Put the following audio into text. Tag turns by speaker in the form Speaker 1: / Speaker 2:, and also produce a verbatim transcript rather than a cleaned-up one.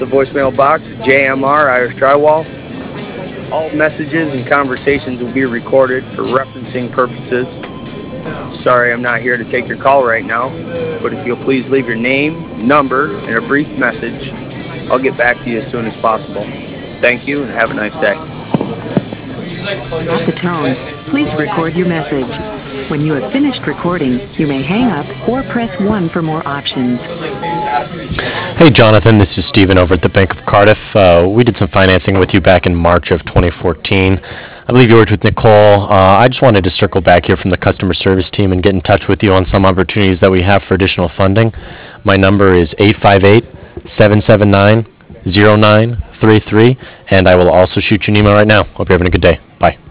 Speaker 1: the voicemail box, J M R Irish Drywall. All messages and conversations will be recorded for referencing purposes. Sorry I'm not here to take your call right now, but if you'll please leave your name, number, and a brief message, I'll get back to you as soon as possible. Thank you and have a nice day.
Speaker 2: At the tone, please record your message. When you have finished recording, you may hang up or press one for more options.
Speaker 3: Hey Jonathan, this is Stephen over at the Bank of Cardiff. Uh, we did some financing with you back in March of twenty fourteen. I believe you worked with Nicole. Uh, I just wanted to circle back here from the customer service team and get in touch with you on some opportunities that we have for additional funding. My number is eight five eight, seven seven nine, zero nine three three, and I will also shoot you an email right now. Hope you're having a good day. Bye.